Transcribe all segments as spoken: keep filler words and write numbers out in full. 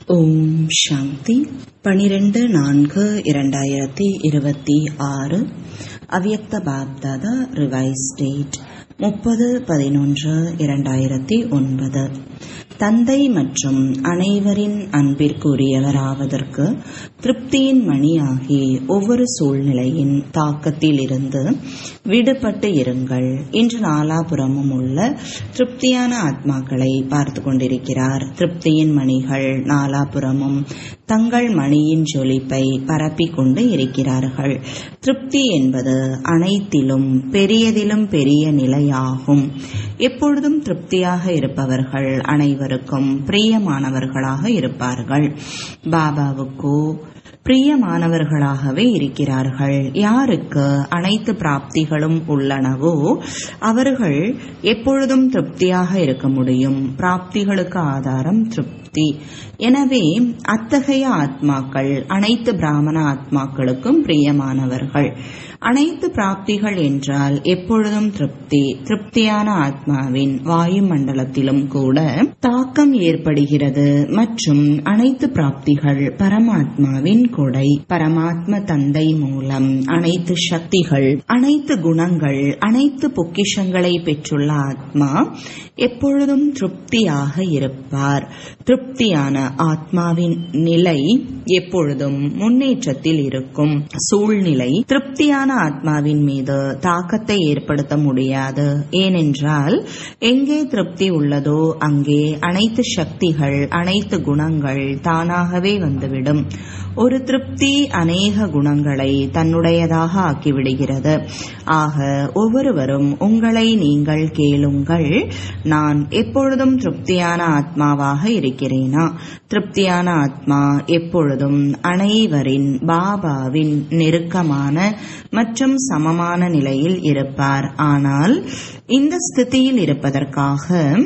ஓம் சாந்தி. பனிரெண்டு நான்கு இரண்டாயிரத்தி இருபத்தி ஆறு. அவ்யக்த பாப்தாதா ரிவைஸ் டேட் முப்பது பதினொன்று இரண்டாயிரத்தி ஒன்பது. தந்தை மற்றும் அனைவரின் அன்பிற்குரியவராவதற்கு திருப்தியின் மணியாகி ஒவ்வொரு சூழ்நிலையின் தாக்கத்தில் இருந்து விடுபட்டு இருங்கள். இன்று நாலாபுறமும் உள்ள திருப்தியான ஆத்மாக்களை பார்த்து கொண்டிருக்கிறார். திருப்தியின் மணிகள் நாலாபுறமும் தங்கள் மணியின் ஜொலிப்பை பரப்பிக் கொண்டு இருக்கிறார்கள். திருப்தி என்பது அனைத்திலும் பெரியதிலும் பெரிய நிலையாகும். எப்பொழுதும் திருப்தியாக இருப்பவர்கள் அனைவருக்கும் பிரியமானவர்களாக இருப்பார்கள். பாபாவுக்கோ பிரியமானவர்களாகவே இருக்கிறார்கள். யாருக்கு அனைத்து பிராப்திகளும் உள்ளனவோ அவர்கள் எப்பொழுதும் திருப்தியாக இருக்க முடியும். பிராப்திகளுக்கு ஆதாரம் திருப்தி. எனவே அத்தகைய ஆத்மாக்கள் அனைத்து பிராமண ஆத்மாக்களுக்கும் பிரியமானவர்கள். அனைத்து பிராப்திகள் என்றால் எப்பொழுதும் திருப்தி. திருப்தியான ஆத்மாவின் வாயு மண்டலத்திலும் கூட தாக்கம் ஏற்படுகிறது. மற்றும் அனைத்து பிராப்திகள் பரமாத்மாவின் கொடை. பரமாத்ம தந்தை மூலம் அனைத்து சக்திகள், அனைத்து குணங்கள், அனைத்து பொக்கிஷங்களை பெற்றுள்ள ஆத்மா எப்பொழுதும் திருப்தியாக இருப்பார். திருப்தியான ஆத்மாவின் நிலை எப்பொழுதும் முன்னேற்றத்தில் இருக்கும். சூழ்நிலை திருப்தியான ஆத்மாவின் மீது தாக்கத்தை ஏற்படுத்த முடியாது. ஏனென்றால் எங்கே திருப்தி உள்ளதோ அங்கே அனைத்து சக்திகள், அனைத்து குணங்கள் தானாகவே வந்துவிடும். ஒரு திருப்தி அநேக குணங்களை தன்னுடையதாக ஆக்கிவிடுகிறது. ஆக ஒவ்வொருவரும் உங்களை நீங்கள் கேளுங்கள், நான் எப்பொழுதும் திருப்தியான ஆத்மாவாக இருக்கிறேனா? திருப்தியான ஆத்மா எப்பொழுதும் அனைவரின் பாபாவின் நெருக்கமான மற்றும் சமமான நிலையில் இருப்பார். ஆனால் இந்த ஸ்திதியில் இருப்பதற்காக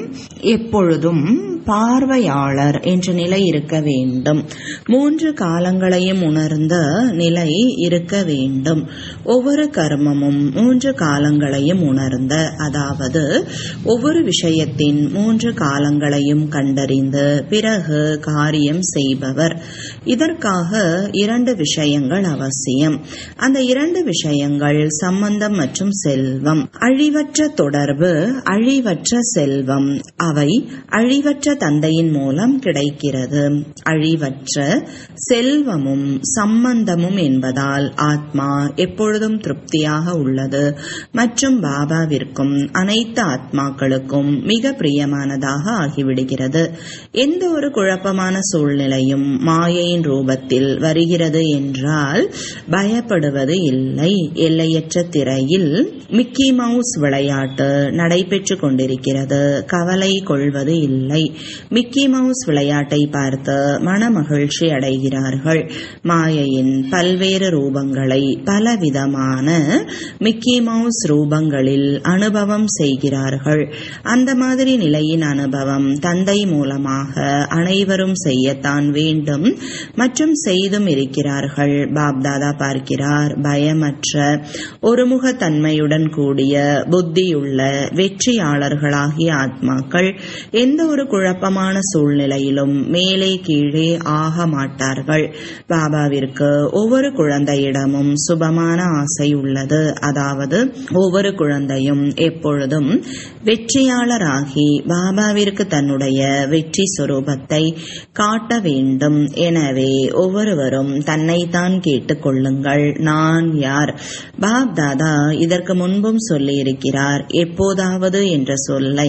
எப்பொழுதும் பார்வையாளர் என்ற நிலை இருக்க வேண்டும். மூன்று காலங்களையும் உணர்ந்த நிலை இருக்க வேண்டும். ஒவ்வொரு கர்மமும் மூன்று காலங்களையும் உணர்ந்த, அதாவது ஒவ்வொரு விஷயத்தின் மூன்று காலங்களையும் கண்டறிந்து பிறகு காரியம் செய்பவர். இதற்காக இரண்டு விஷயங்கள் அவசியம். அந்த இரண்டு விஷயங்கள் சம்பந்தம் மற்றும் செல்வம். அழிவற்ற தொடர்பு, அழிவற்ற செல்வம். அவை அழிவற்ற தந்தையின் மூலம் கிடைக்கிறது. அழிவற்ற செல்வமும் சம்பந்தமும் என்பதால் ஆத்மா எப்பொழுதும் திருப்தியாக உள்ளது மற்றும் பாபாவிற்கும் அனைத்து ஆத்மாக்களுக்கும் மிக பிரியமானதாக ஆகிவிடுகிறது. எந்த ஒரு குழப்பமான சூழ்நிலையும் மாயையின் ரூபத்தில் வருகிறது என்றால் பயப்படுவது இல்லை. எல்லையற்ற திரையில் மிக்கி மவுஸ் விளையாட்டு நடைபெற்று கொண்டிருக்கிறது. கவலை கொள்வது இல்லை. மிக்கி மவுஸ் விளையாட்டை பார்த்து மன மகிழ்ச்சி அடைகிறார்கள். மாயையின் பல்வேறு ரூபங்களை பலவிதமான மிக்கி மவுஸ் ரூபங்களில் அனுபவம் செய்கிறார்கள். அந்த மாதிரி நிலையின் அனுபவம் தந்தை மூலமாக அனைவரும் செய்யத்தான் வேண்டும் மற்றும் செய்தும் இருக்கிறார்கள். பாப்தாதா பார்க்கிறார், பயமற்ற ஒருமுகத்தன்மையுடன் கூடிய புத்தியுள்ள வெற்றியாளர்களாகிய ஆத்மாக்கள் எந்த ஒரு குழப்பமான சூழ்நிலையிலும் மேலே கீழே ஆக மாட்டார்கள். பாபாவிற்கு ஒவ்வொரு குழந்தையிடமும் சுபமான ஆசை உள்ளது. அதாவது ஒவ்வொரு குழந்தையும் எப்பொழுதும் வெற்றியாளராகி பாபாவிற்கு தன்னுடைய வெற்றி சொரூபத்தை காட்ட வேண்டும். எனவே ஒவ்வொருவரும் தன்னைத்தான் கேட்டுக் கொள்ளுங்கள், நான் யார்? பாப்தாதா இதற்கு முன்பும் சொல்லியிருக்கிறார். எப்போதாவது என்ற சொல்லை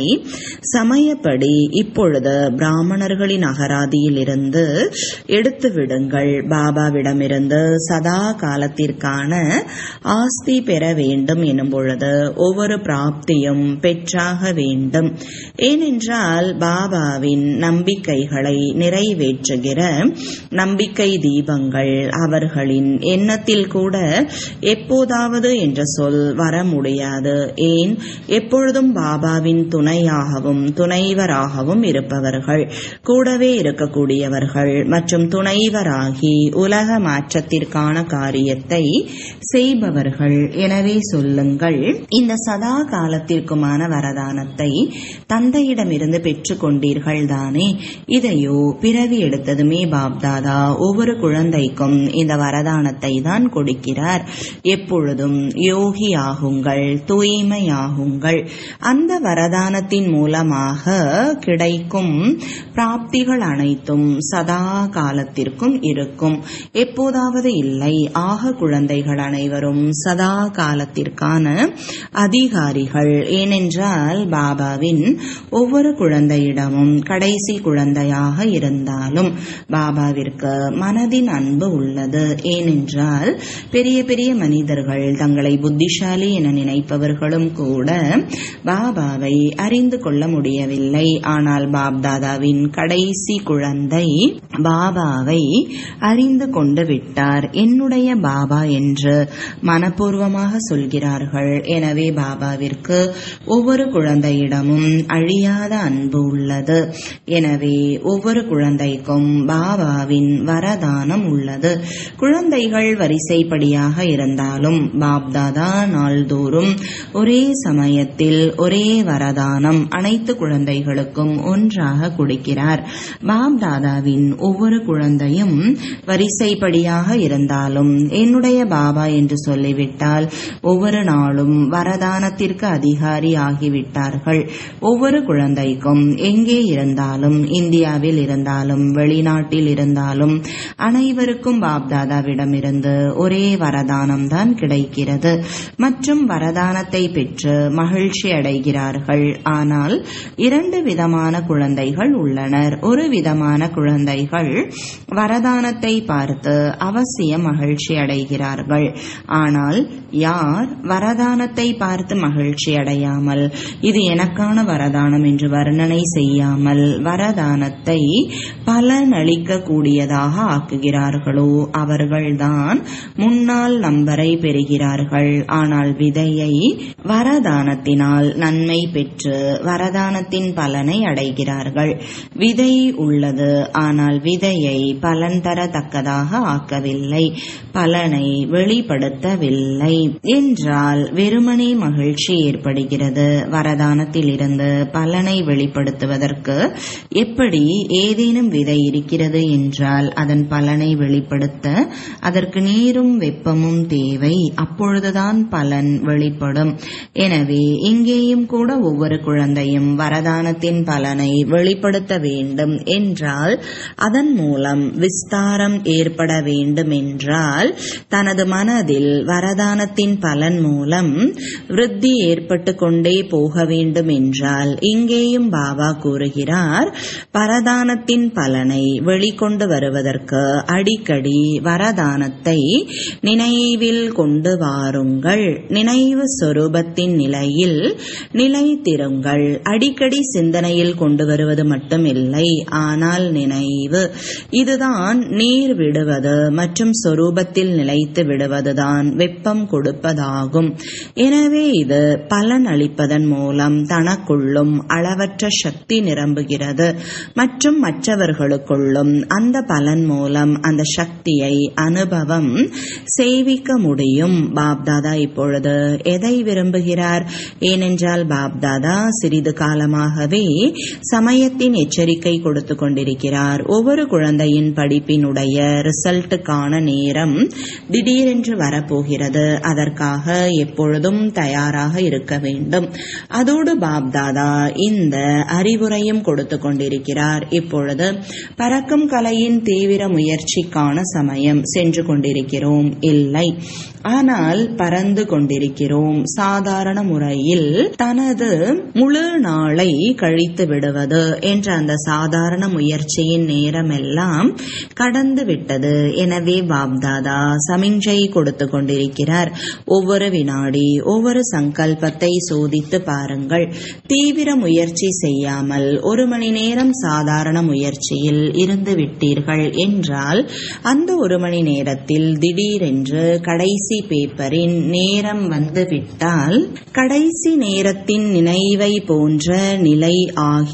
சமயப்படி இப்பொழுது பிராமணர்களின் அகராதியில் இருந்து எடுத்து விடுங்கள். பாபாவிடமிருந்து சதா காலத்திற்கான ஆஸ்தி பெற வேண்டும் எனும் பொழுது ஒவ்வொரு பிராப்தியும் பெற்றாக வேண்டும். ஏனென்றால் பாபாவின் நம்பிக்கைகளை நிறைவேற்றுகிற நம்பிக்கை தீபங்கள் அவர்களின் எண்ணத்தில் கூட எப்போதாவது என்ற சொல் வர முடியாது. ஏன்? எப்பொழுதும் பாபாவின் துணையாகவும் துணைவராகவும் இருப்பார். இருப்பவர்கள், கூடவே இருக்கக்கூடியவர்கள் மற்றும் துணைவராகி உலக மாற்றத்திற்கான காரியத்தை செய்பவர்கள். எனவே சொல்லுங்கள், இந்த சதா காலத்திற்குமான வரதானத்தை தந்தையிடமிருந்து பெற்று கொண்டீர்கள் தானே? இதையோ பிறவி எடுத்ததுமே பாப்தாதா ஒவ்வொரு குழந்தைக்கும் இந்த வரதானத்தை தான் கொடுக்கிறார். எப்பொழுதும் யோகி ஆகுங்கள், தூய்மையாகுங்கள். அந்த வரதானத்தின் மூலமாக கிடைக்கும் பிராப்திகள் அனைத்தும் சதா காலத்திற்கும் இருக்கும், எப்போதாவது இல்லை. ஆக குழந்தைகள் அனைவரும் சதா காலத்திற்கான அதிகாரிகள். ஏனென்றால் பாபாவின் ஒவ்வொரு குழந்தையிடமும் கடைசி குழந்தையாக இருந்தாலும் பாபாவிற்கு மனதின் அன்பு உள்ளது. ஏனென்றால் பெரிய பெரிய மனிதர்கள் தங்களை புத்திசாலி என நினைப்பவர்களும் கூட பாபாவை அறிந்து கொள்ள முடியவில்லை. ஆனால் பாப்தாதாவின் கடைசி குழந்தை பாபாவை அறிந்து கொண்டு விட்டார். என்னுடைய பாபா என்று மனப்பூர்வமாக சொல்கிறார்கள். எனவே பாபாவிற்கு ஒவ்வொரு குழந்தையிடமும் அழியாத அன்பு உள்ளது. எனவே ஒவ்வொரு குழந்தைக்கும் பாபாவின் வரதானம் உள்ளது. குழந்தைகள் வரிசைப்படியாக இருந்தாலும் பாப்தாதா நாள்தோறும் ஒரே சமயத்தில் ஒரே வரதானம் அனைத்து குழந்தைகளுக்கும் ஒன்றாக கொடுக்கிறார். பாப்தாதாவின் ஒவ்வொரு குழந்தையும் வரிசைப்படியாக இருந்தாலும் என்னுடைய பாபா என்று சொல்லிவிட்டால் ஒவ்வொரு நாளும் வரதானத்திற்கு அதிகாரி ஆகிவிட்டார்கள். ஒவ்வொரு குழந்தைக்கும் எங்கே இருந்தாலும், இந்தியாவில் இருந்தாலும் வெளிநாட்டில் இருந்தாலும் அனைவருக்கும் பாப்தாதாவிடமிருந்து ஒரே வரதானம் தான் கிடைக்கிறது மற்றும் வரதானத்தை பெற்று மகிழ்ச்சி அடைகிறார்கள். ஆனால் இரண்டு விதமான குழந்தைகள் உள்ளனர். ஒரு விதமான குழந்தைகள் வரதானத்தை பார்த்து அவசியம் மகிழ்ச்சி அடைகிறார்கள். ஆனால் யார் வரதானத்தை பார்த்து மகிழ்ச்சி அடையாமல் இது எனக்கான வரதானம் என்று வர்ணனை செய்யாமல் வரதானத்தை பலனளிக்க கூடியதாக ஆக்குகிறார்களோ அவர்கள்தான் முன்னாள் நம்பரை பெறுகிறார்கள். ஆனால் விதையை வரதானத்தினால் நன்மை பெற்று வரதானத்தின் பலனை அடைகிறார்கள். விதை உள்ளது, ஆனால் விதையை பலன் தரத்தக்கதாக ஆக்கவில்லை, பலனை வெளிப்படுத்தவில்லை என்றால் வெறுமனே மகிழ்ச்சி ஏற்படுகிறது. வரதானத்தில் இருந்து பலனை வெளிப்படுத்துவதற்கு எப்படி ஏதேனும் விதை இருக்கிறது என்றால் அதன் பலனை வெளிப்படுத்த அதற்கு நீரும் வெப்பமும் தேவை. அப்பொழுதுதான் பலன் வெளிப்படும். எனவே இங்கேயும் கூட ஒவ்வொரு குழந்தையும் வரதானத்தின் பலனை வெளிப்படுத்த வேண்டும் என்றால் அதன் மூலம் விஸ்தாரம் ஏற்பட வேண்டும் என்றால் தனது மனதில் வரதானத்தின் பலன் மூலம் விருத்தி ஏற்பட்டு கொண்டே போக வேண்டும் என்றால் இங்கேயும் பாபா கூறுகிறார், வரதானத்தின் பலனை வெளிக்கொண்டு வருவதற்கு அடிக்கடி வரதானத்தை நினைவில் கொண்டு வாருங்கள். நினைவு சொரூபத்தின் நிலையில் நிலைத்திருங்கள். அடிக்கடி சிந்தனையில் கொண்டு வருவது மட்டுமில்லை, ஆனால் நினைவு. இதுதான் நீர் விடுவது மற்றும் சொரூபத்தில் நிலைத்து விடுவதுதான் வெப்பம் கொடுப்பதாகும். எனவே இது பலன் அளிப்பதன் மூலம் தனக்குள்ளும் அளவற்ற சக்தி நிரம்புகிறது மற்றும் மற்றவர்களுக்குள்ளும் அந்த பலன் மூலம் அந்த சக்தியை அனுபவம் செய்விக்க முடியும். பாப்தாதா இப்பொழுது எதை விரும்புகிறார்? ஏனென்றால் பாப்தாதா சிறிது காலமாகவே சமயத்தின் எச்சரிக்கை கொடுத்து கொண்டிருக்கிறார். ஒவ்வொரு குழந்தையின் படிப்பினுடைய ரிசல்ட்டுக்கான நேரம் திடீரென்று வரப்போகிறது. அதற்காக எப்பொழுதும் தயாராக இருக்க வேண்டும். அதோடு பாப்தாதா இந்த அறிவுரையும் கொடுத்து கொண்டிருக்கிறார். இப்பொழுது பறக்கும் கலையின் தீவிர முயற்சிக்கான சமயம். சென்று கொண்டிருக்கிறோம் இல்லை, ஆனால் பறந்து கொண்டிருக்கிறோம். சாதாரண முறையில் தனது முழு நாளை கழித்து விடுவது என்ற அந்த சாதாரண முயற்சியின் நேரமெல்லாம் கடந்து விட்டது. எனவே பாப்தாதா சமிஞ்சை கொடுத்து கொண்டிருக்கிறார். ஒவ்வொரு வினாடி ஒவ்வொரு சங்கல்பத்தை சோதித்து பாருங்கள். தீவிர முயற்சி செய்யாமல் ஒரு மணி நேரம் சாதாரண முயற்சியில் இருந்து விட்டீர்கள் என்றால் அந்த ஒரு மணி நேரத்தில் திடீரென்று கடைசி பேப்பரின் நேரம் வந்துவிட்டால் கடைசி நேரத்தின் நினைவை போன்ற நிலை ஆகி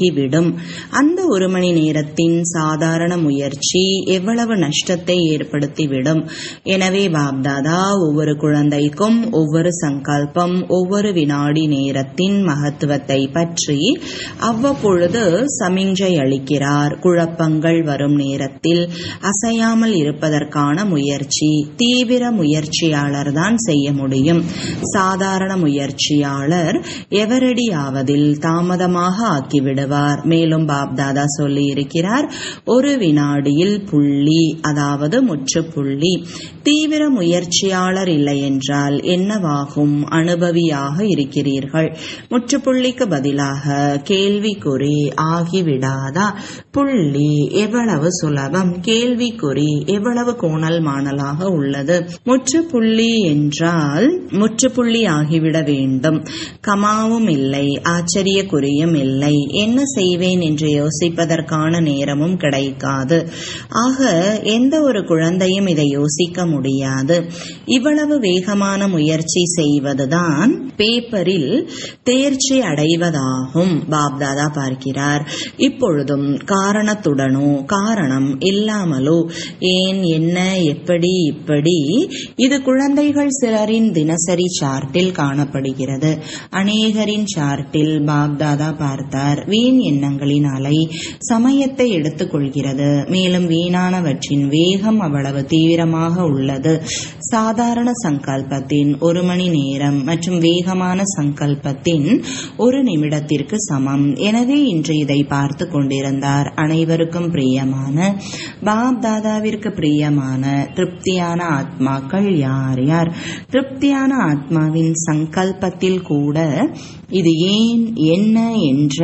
ஆகிவிடும். அந்த ஒரு மணி நேரத்தின் சாதாரண முயற்சி எவ்வளவு நஷ்டத்தை ஏற்படுத்திவிடும். எனவே பாப்தாதா ஒவ்வொரு குழந்தைக்கும் ஒவ்வொரு சங்கல்பம், ஒவ்வொரு வினாடி நேரத்தின் மகத்துவத்தை பற்றி அவ்வப்பொழுது சமிஞ்சை அளிக்கிறார். குழப்பங்கள் வரும் நேரத்தில் அசையாமல் இருப்பதற்கான முயற்சி தீவிர முயற்சியாளர் தான் செய்ய முடியும். சாதாரண முயற்சியாளர் எவரடி ஆவதில் தாமதமாக ஆக்கிவிடுவார். மேலும் பாப்தாதா சொல்லி இருக்கிறார், ஒரு வினாடியில் புள்ளி, அதாவது முற்றுப்புள்ளி. தீவிர முயற்சியாளர் இல்லை என்றால் என்னவாகும்? அனுபவியாக இருக்கிறீர்கள். முற்றுப்புள்ளிக்கு பதிலாக கேள்விக்குறி ஆகிவிடாதா? புள்ளி எவ்வளவு சுலபம், கேள்விக்குறி எவ்வளவு கோணல் மாணலாக உள்ளது. முற்றுப்புள்ளி என்றால் முற்றுப்புள்ளி ஆகிவிட வேண்டும். கமாவும் இல்லை, ஆச்சரிய குறியும் இல்லை. என்ன செய்வேன் என்று யோசிப்பதற்கான நேரமும் கிடைக்காது. ஆக எந்த ஒரு குழந்தையும் இதை யோசிக்க முடியாது. இவ்வளவு வேகமான முயற்சி செய்வதுதான் பேப்பரில் தேர்ச்சி அடைவதாகும். பாப்தாதா பார்க்கிறார். இப்பொழுதும் காரணத்துடனோ காரணம் இல்லாமலோ ஏன், என்ன, எப்படி, இப்படி இது குழந்தைகள் சிலரின் தினசரி சார்ட்டில் காணப்படுகிறது. அநேகரின் சார்ட்டில் பாப்தாதா பார்த்தார், வீண் எண்ணங்களின் அலை சமயத்தை எடுத்துக் கொள்கிறது. மேலும் வீணானவற்றின் வேகம் அவ்வளவு தீவிரமாக உள்ளது. சாதாரண சங்கல்பத்தின் ஒரு மணி நேரம் மற்றும் வேகமான சங்கல்பத்தின் ஒரு நிமிடத்திற்கு சமம். எனவே இன்று இதை பார்த்து கொண்டிருந்தார். அனைவருக்கும் பிரியமான பாப்தாதாவிற்கு பிரியமான திருப்தியான ஆத்மாக்கள் யார் யார்? திருப்தியான ஆத்மாவின் சங்கல்பத்தில் கூட இது ஏன், என்ன என்ற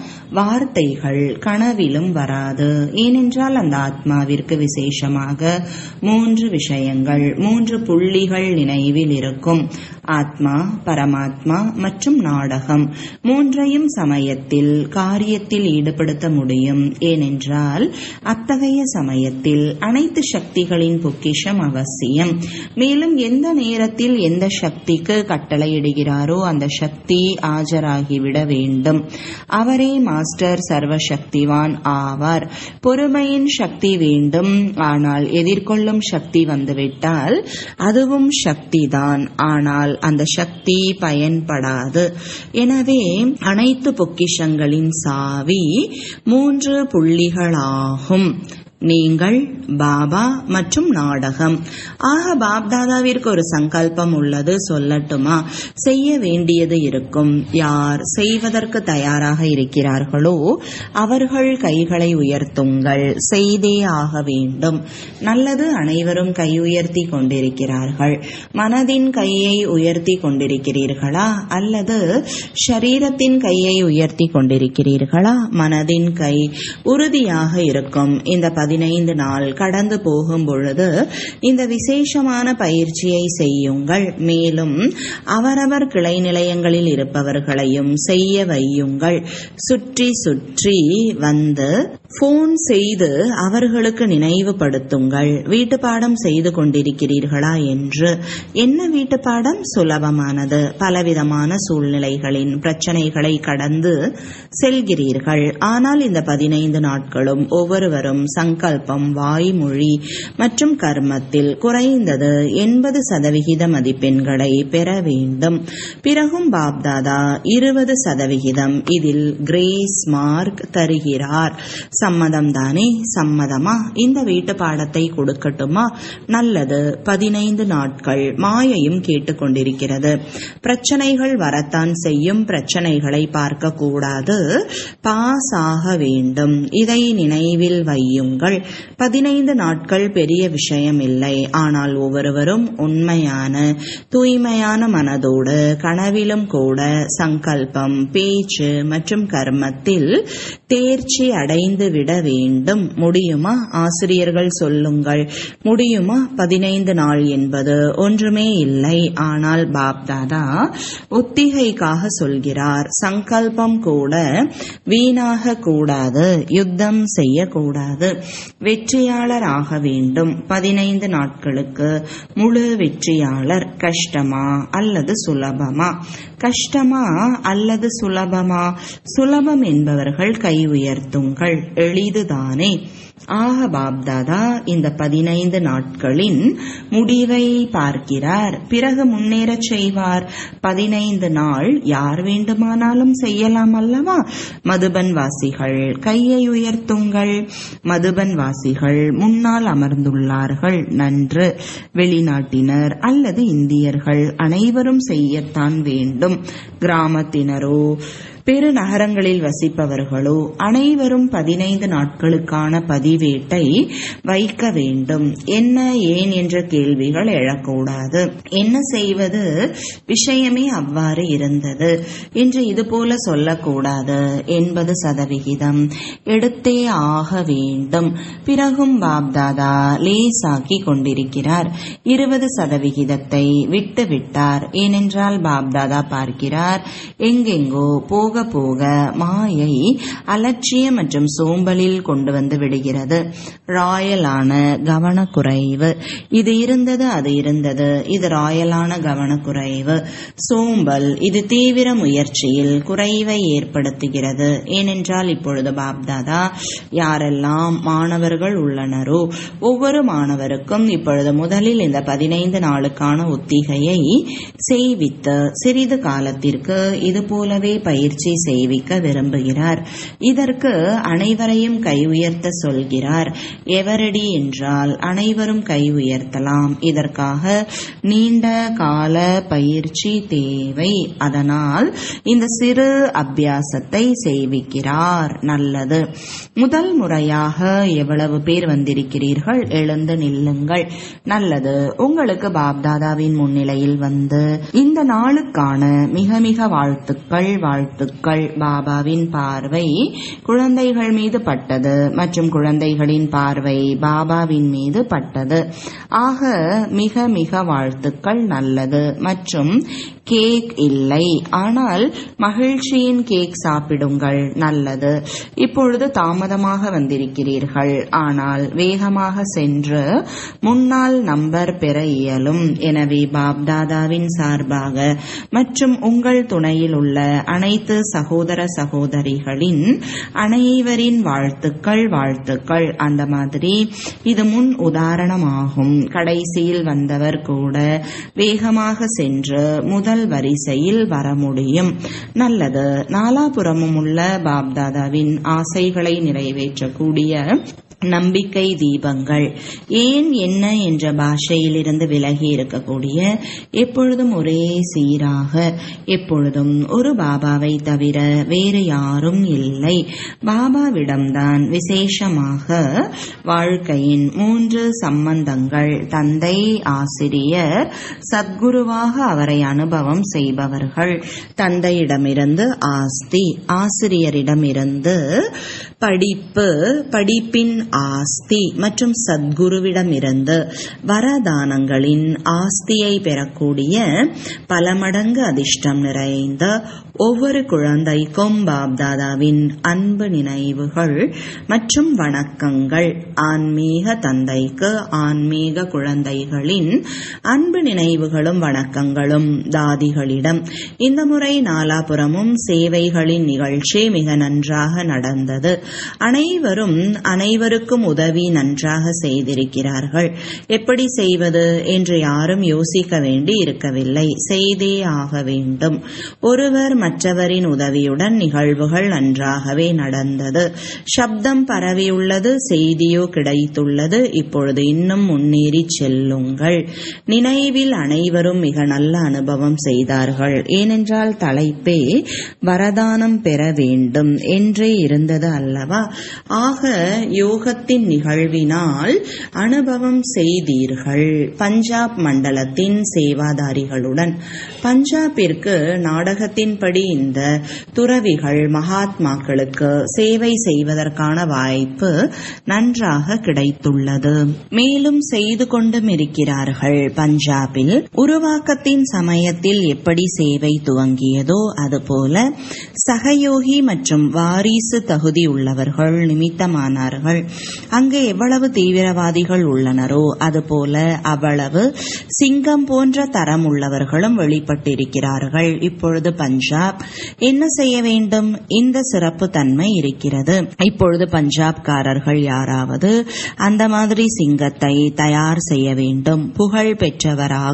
வார்த்தைகள் கனவிலும் வராது. ஏனென்றால் அந்த ஆத்மாவிற்கு விசேஷமாக மூன்று விஷயங்கள், மூன்று புள்ளிகள் நினைவில் இருக்கும். ஆத்மா, பரமாத்மா மற்றும் நாடகம். மூன்றையும் சமயத்தில் காரியத்தில் ஈடுபடுத்த முடியும். ஏனென்றால் அத்தகைய சமயத்தில் அனைத்து சக்திகளின் பொக்கிஷம் அவசியம். மேலும் எந்த நேரத்தில் எந்த சக்திக்கு கட்டளையிடுகிறாரோ அந்த சக்தி ஆஜராகிவிட வேண்டும். அவரே மாஸ்டர் சர்வசக்திவான் ஆவார். பொறுமையின் சக்தி வேண்டும். ஆனால் எதிர்கொள்ளும் சக்தி வந்துவிட்டால் அதுவும் சக்திதான். ஆனால் அந்த சக்தி பயன்படாது. எனவே அனைத்து பொக்கிஷங்களின் சாவி மூன்று புள்ளிகளாகும். நீங்கள், பாபா மற்றும் நாடகம். ஆக பாப்தாதாவிற்கு ஒரு சங்கல்பம் உள்ளது, சொல்லட்டுமா? செய்ய வேண்டியது இருக்கும். யார் செய்வதற்கு தயாராக இருக்கிறார்களோ அவர்கள் கைகளை உயர்த்துங்கள். செய்தே ஆக வேண்டும். நல்லது, அனைவரும் கை உயர்த்தி கொண்டிருக்கிறார்கள். மனதின் கையை உயர்த்தி கொண்டிருக்கிறீர்களா அல்லது ஷரீரத்தின் கையை உயர்த்தி கொண்டிருக்கிறீர்களா? மனதின் கை உறுதியாக இருக்கும். இந்த பதினைந்து நாள் கடந்து போகும் பொழுது இந்த விசேஷமான பயிற்சியை செய்யுங்கள். மேலும் அவரவர் கிளை நிலையங்களில் இருப்பவர்களையும் செய்ய வையுங்கள். சுற்றி சுற்றி வந்து போன் செய்து அவர்களுக்கு நினைவுபடுத்துங்கள். வீட்டு பாடம் செய்து கொண்டிருக்கிறீர்களா என்று. என்ன வீட்டு பாடம்? சுலபமானது. பலவிதமான சூழ்நிலைகளின் பிரச்சனைகளை கடந்து செல்கிறீர்கள். ஆனால் இந்த பதினைந்து நாட்களும் ஒவ்வொருவரும் சங்கல்பம், வாய்மொழி மற்றும் கர்மத்தில் குறைந்தது எண்பது சதவிகித மதிப்பெண்களை பெற வேண்டும். பிறகும் பாப்தாதா இருபது சதவிகிதம் இதில் கிரேஸ் மார்க் தருகிறார். சம்மதம் தானே? சம்மதமா? இந்த வீட்டு பாடத்தை கொடுக்கட்டுமா? நல்லது. பதினைந்து நாட்கள் மாயையும் கேட்டுக்கொண்டிருக்கிறது. பிரச்சனைகள் வரத்தான் செய்யும். பிரச்சனைகளை பார்க்க கூடாது, பாஸ் ஆக வேண்டும். இதை நினைவில் வையுங்கள். பதினைந்து நாட்கள் பெரிய விஷயம் இல்லை. ஆனால் ஒவ்வொருவரும் உண்மையான தூய்மையான மனதோடு கனவிலும் கூட சங்கல்பம், பேச்சு மற்றும் கர்மத்தில் தேர்ச்சி அடைந்து விட வேண்டும். முடியுமா? ஆசிரியர்கள் சொல்லுங்கள், முடியுமா? பதினைந்து நாள் என்பது ஒன்றுமே இல்லை. ஆனால் பாப்தாதா ஒத்திகைக்காக சொல்கிறார். சங்கல்பம் கூட வீணாக கூடாது, யுத்தம் செய்யக்கூடாது, வெற்றியாளர் ஆக வேண்டும். பதினைந்து நாட்களுக்கு முழு வெற்றியாளர். கஷ்டமா அல்லது சுலபமா? கஷ்டமா அல்லது சுலபமா? சுலபம் என்பவர்கள் கை உயர்த்துங்கள். எளிதுதானே? ஆக பாப்தாதா இந்த பதினைந்து நாட்களின் முடிவை பார்க்கிறார். பிறகு முன்னேறச் செய்வார். பதினைந்து நாள் யார் வேண்டுமானாலும் செய்யலாம் அல்லவா? மதுபன் வாசிகள் கையை உயர்த்துங்கள். மதுபன் வாசிகள் முன்னால் அமர்ந்துள்ளார்கள். நன்று. வெளிநாட்டினர் அல்லது இந்தியர்கள் அனைவரும் செய்யத்தான் வேண்டும். கிராமத்தினரோ பெருநகரங்களில் வசிப்பவர்களோ அனைவரும் பதினைந்து நாட்களுக்கான பதிவேட்டை வைக்க வேண்டும். என்ன ஏன் என்ற கேள்விகள் எழக்கூடாது. என்ன செய்வது? விஷயமே அவ்வாறு இருந்தது என்று இதுபோல சொல்லக்கூடாது. எண்பது சதவிகிதம் எடுத்தே ஆக வேண்டும். பிறகும் பாப்தாதா லேசாக்கி கொண்டிருக்கிறார். இருபது சதவிகிதத்தை விட்டு விட்டார். ஏனென்றால் பாப்தாதா பார்க்கிறார், எங்கெங்கோ போக போக மாயை அலட்சியம் மற்றும் சோம்பலில் கொண்டு வந்து விடுகிறது. ராயலான கவனக்குறைவு. இது இருந்தது, அது இருந்தது. இது ராயலான கவனக்குறைவு. சோம்பல் இது தீவிர முயற்சியில் குறைவை ஏற்படுத்துகிறது. ஏனென்றால் இப்பொழுது பாப்தாதா யாரெல்லாம் மாணவர்கள் உள்ளனரோ ஒவ்வொரு மாணவருக்கும் இப்பொழுது முதலில் இந்த பதினைந்து நாளுக்கான ஒத்திகையை செய்வித்து சிறிது காலத்திற்கு இது போலவே பயிற்சி செய்விக்க விரும்புகிறார். இதற்கு அனைவரையும் கை உயர்த்த சொல்கிறார். எவரடி என்றால் அனைவரும் கை உயர்த்தலாம். இதற்காக நீண்ட கால பயிற்சி தேவை. அதனால் இந்த சிறு அபியாசத்தை செய்விக்கிறார். நல்லது. முதல் முறையாக எவ்வளவு பேர் வந்திருக்கிறீர்கள்? எழுந்து நில்லுங்கள். நல்லது. உங்களுக்கு பாப்தாதாவின் முன்னிலையில் வந்து இந்த நாளுக்கான மிக மிக வாழ்த்துக்கள் வாழ்த்துக்கள். பாபாவின் பார்வை குழந்தைகள் மீது பட்டது மற்றும் குழந்தைகளின் பார்வை பாபாவின் மீது பட்டது. ஆக மிக மிக வாழ்த்துக்கள். நல்லது. மற்றும் கேக் இல்லை, ஆனால் மகிழ்ச்சியின் கேக் சாப்பிடுங்கள். நல்லது. இப்பொழுது தாமதமாக வந்திருக்கிறீர்கள், ஆனால் வேகமாக சென்று முன்னால் நம்பர் பெற இயலும். எனவே பாப்தாதாவின் சார்பாக மற்றும் உங்கள் துணையில் உள்ள அனைத்து சகோதர சகோதரிகளின் அனைவரின் வாழ்த்துக்கள் வாழ்த்துக்கள். அந்த மாதிரி இது முன் உதாரணமாகும். கடைசியில் வந்தவர் கூட வேகமாக சென்று முதல் வரிசையில் வர முடியும். நல்லது. நாலாபுறமும் உள்ள பாப்தாதாவின் ஆசைகளை நிறைவேற்றக்கூடிய நம்பிக்கை தீபங்கள். ஏன் என்ன என்ற பாஷையிலிருந்து விலகி இருக்கக்கூடிய, எப்பொழுதும் ஒரே சீராக, எப்பொழுதும் ஒரு பாபாவை தவிர வேறு யாரும் இல்லை. பாபாவிடம்தான் விசேஷமாக வாழ்க்கையின் மூன்று சம்பந்தங்கள். தந்தை, ஆசிரியர், சத்குருவாக அவரை அனுபவம் செய்பவர்கள். தந்தையிடமிருந்து ஆஸ்தி, ஆசிரியரிடமிருந்து படிப்பு, படிப்பின் ஆஸ்தி மற்றும் சத்குருவிடமிருந்து வரதானங்களின் ஆஸ்தியை பெறக்கூடிய பல மடங்கு அதிர்ஷ்டம் நிறைந்த ஒவ்வொரு குழந்தைக்கும் பாப்தாதாவின் அன்பு நினைவுகள் மற்றும் வணக்கங்கள். ஆன்மீக தந்தைக்கு ஆன்மீக குழந்தைகளின் அன்பு நினைவுகளும் வணக்கங்களும் தாதிகளிடம். இந்த முறை நாலாபுறமும் சேவைகளின் நிகழ்ச்சி மிக நன்றாக நடந்தது. அனைவரும் அனைவருக்கும் உதவி நன்றாக செய்திருக்கிறார்கள். எப்படி செய்வது என்று யாரும் யோசிக்க வேண்டி இருக்கவில்லை. செய்தே ஆக வேண்டும். ஒருவர் மற்றவரின் உதவியுடன் நிகழ்வுகள் நன்றாகவே நடந்தது. சப்தம் பரவியுள்ளது, செய்தியோ கிடைத்துள்ளது. இப்பொழுது இன்னும் முன்னேறி செல்லுங்கள். நினைவில் அனைவரும் மிக நல்ல அனுபவம் செய்தார்கள். ஏனென்றால் தலைப்பே வரதானம் பெற வேண்டும் என்றே இருந்தது அல்லவா? ஆக யோகத்தின் நிகழ்வினால் அனுபவம் செய்தீர்கள். பஞ்சாப் மண்டலத்தின் சேவாதாரிகளுடன். பஞ்சாபிற்கு நாடகத்தின்படி இப்படி இந்த துறவிகள் மகாத்மாக்களுக்கு சேவை செய்வதற்கான வாய்ப்பு நன்றாக கிடைத்துள்ளது. மேலும் செய்து கொண்டும் இருக்கிறார்கள். பஞ்சாபில் உருவாக்கத்தின் சமயத்தில் எப்படி சேவை துவங்கியதோ அதுபோல சகயோகி மற்றும் வாரிசு தகுதி உள்ளவர்கள் நிமித்தமானார்கள். அங்கு எவ்வளவு தீவிரவாதிகள் உள்ளனரோ அதுபோல அவ்வளவு சிங்கம் போன்ற தரம் உள்ளவர்களும் வெளிப்பட்டிருக்கிறார்கள். இப்பொழுது பஞ்சாப் என்ன செய்ய வேண்டும்? இந்த சிறப்பு தன்மை இருக்கிறது. இப்பொழுது பஞ்சாப்காரர்கள் யாராவது அந்த மாதிரி சிங்கத்தை தயார் செய்ய வேண்டும். புகழ் பெற்றவராக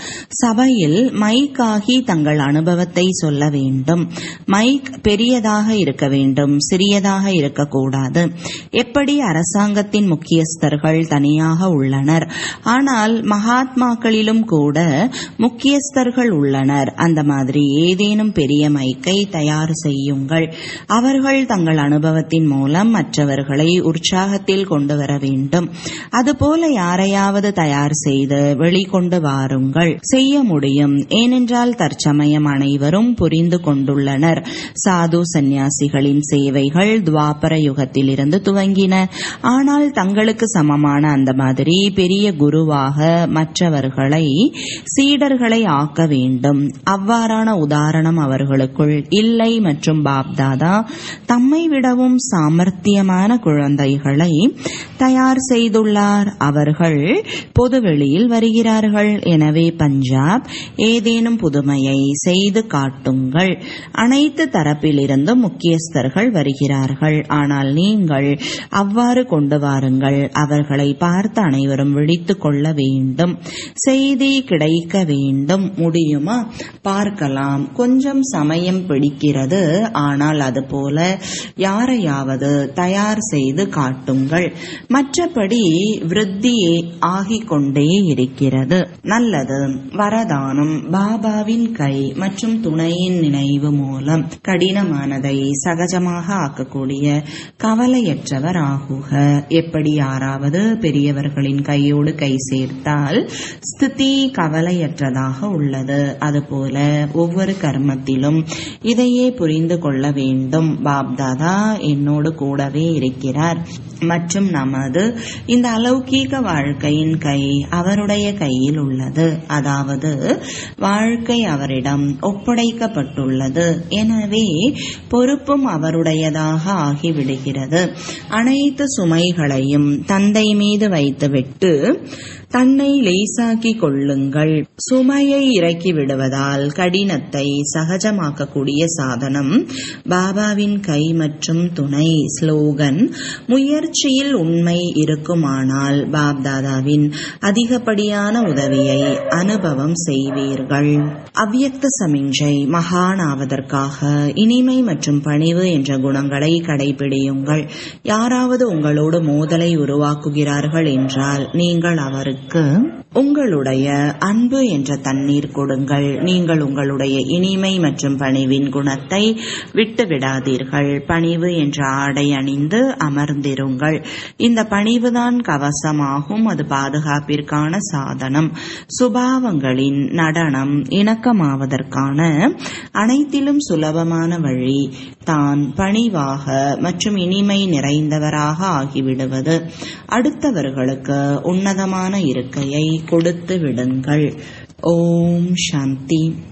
சபையில் மைக்காகி தங்கள் அனுபவத்தை சொல்ல வேண்டும். மைக் பெரியதாக இருக்க வேண்டும், சிறியதாக இருக்கக்கூடாது. எப்படி அரசாங்கத்தின் முக்கியஸ்தர்கள் தனியாக உள்ளனர், ஆனால் மகாத்மாக்களிலும் கூட முக்கியஸ்தர்கள் உள்ளனர். அந்த மாதிரி ஏதேனும் பெரிய மைக்கை தயார் செய்யுங்கள். அவர்கள் தங்கள் அனுபவத்தின் மூலம் மற்றவர்களை உற்சாகத்தில் கொண்டு வர வேண்டும். அதுபோல யாரையாவது தயார் செய்து வெளிக்கொண்டு வாருங்கள். செய்ய முடியும். ஏனென்றால் தற்சமயம் அனைவரும் புரிந்து கொண்டுள்ளனர். சாது சந்நியாசிகளின் சேவைகள் துவாபர யுகத்திலிருந்து துவங்கின. ஆனால் தங்களுக்கு சமமான அந்த மாதிரி பெரிய குருவாக மற்றவர்களை சீடர்களை ஆக்க வேண்டும். அவ்வாறான உதாரணம் அவர்களுக்குள் இல்லை. மற்றும் பாப்தாதா தம்மை விடவும் சாமர்த்தியமான குழந்தைகளை தயார் செய்துள்ளார். அவர்கள் பொதுவெளியில் வருகிறார்கள். எனவே பஞ்சாப் ஏதேனும் புதுமையை செய்து காட்டுங்கள். அனைத்து தரப்பிலிருந்து முக்கியஸ்தர்கள் வருகிறார்கள். ஆனால் நீங்கள் அவ்வாறு கொண்டு வாருங்கள். அவர்களை பார்த்து அனைவரும் விழித்துக் கொள்ள வேண்டும். செய்தி கிடைக்க வேண்டும். முடியுமா? பார்க்கலாம். கொஞ்சம் சமயம் பிடிக்கிறது. ஆனால் அதுபோல யாரையாவது தயார் செய்து காட்டுங்கள். மற்றபடி விருத்தியே ஆகிக் கொண்டே இருக்கிறது. நல்லது. வரதானம். பாபாவின் கை மற்றும் துணையின் நினைவு மூலம் கடினமானதை சகஜமாக ஆக்கக்கூடிய கவலையற்றவர் ஆகுக. எப்படி யாராவது பெரியவர்களின் கையோடு கை சேர்த்தால் ஸ்திதி கவலையற்றதாக உள்ளது. அதுபோல ஒவ்வொரு கர்மத்திலும் இதையே புரிந்து கொள்ள வேண்டும். பாப்தாதா என்னோடு கூடவே இருக்கிறார் மற்றும் நமது இந்த அலௌகீக வாழ்க்கையின் கை அவருடைய கையில் உள்ளது. அதாவது வாழ்க்கை அவரிடம் ஒப்படைக்கப்பட்டுள்ளது. எனவே பொறுப்பும் அவருடையதாக ஆகிவிடுகிறது. அனைத்து சுமைகளையும் தந்தை மீது வைத்துவிட்டு தன்னை லேசாக்கிக் கொள்ளுங்கள். சுமையை இறக்கி விடுவதால் கடினத்தை சகஜமாக்கக்கூடிய சாதனம் பாபாவின் கை மற்றும் துணை. ஸ்லோகன். முயற்சியில் உண்மை இருக்குமானால் பாப்தாதாவின் அதிகப்படியான உதவியை அனுபவம் செய்வீர்கள். அவ்யக்த சமிஞ்சை. மகானாவதற்காக இனிமை மற்றும் பணிவு என்ற குணங்களை கடைபிடியுங்கள். யாராவது உங்களோடு மோதலை உருவாக்குகிறார்கள் என்றால் நீங்கள் அவருக்கு உங்களுடைய அன்பு என்ற தண்ணீர் கொடுங்கள். நீங்கள் உங்களுடைய இனிமை மற்றும் பணிவின் குணத்தை விட்டு விடாதீர்கள். பணிவு என்ற ஆடை அணிந்து அமர்ந்திருங்கள். இந்த பணிவுதான் கவசமாகும். அது பாதுகாப்பிற்கான சாதனம். சுபாவங்களின் நடனம் இணக்கமாவதற்கான அனைத்திலும் சுலபமான வழி தான் பணிவாக மற்றும் இனிமை நிறைந்தவராக ஆகிவிடுவது. அடுத்தவர்களுக்கு உன்னதமான இருக்கையை கொடுத்து விடுங்கள். ஓம் சாந்தி.